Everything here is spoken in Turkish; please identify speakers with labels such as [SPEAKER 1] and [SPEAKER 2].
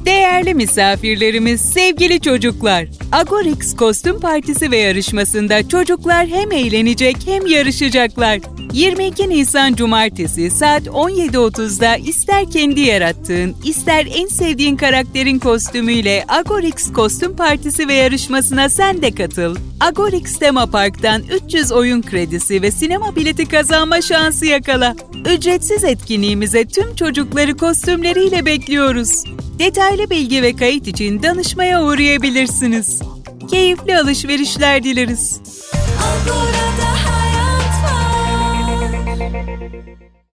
[SPEAKER 1] Değerli misafirlerimiz, sevgili çocuklar, Agorix Kostüm Partisi ve yarışmasında çocuklar hem eğlenecek hem yarışacaklar. 22 Nisan Cumartesi saat 17.30'da ister kendi yarattığın, ister en sevdiğin karakterin kostümüyle Agorix Kostüm Partisi ve yarışmasına sen de katıl. Agorix Tema Park'tan 300 oyun kredisi ve sinema bileti kazanma şansı yakala. Ücretsiz etkinliğimize tüm çocukları kostümleriyle bekliyoruz. Detaylı bilgi ve kayıt için danışmaya uğrayabilirsiniz. Keyifli alışverişler dileriz.
[SPEAKER 2] Agora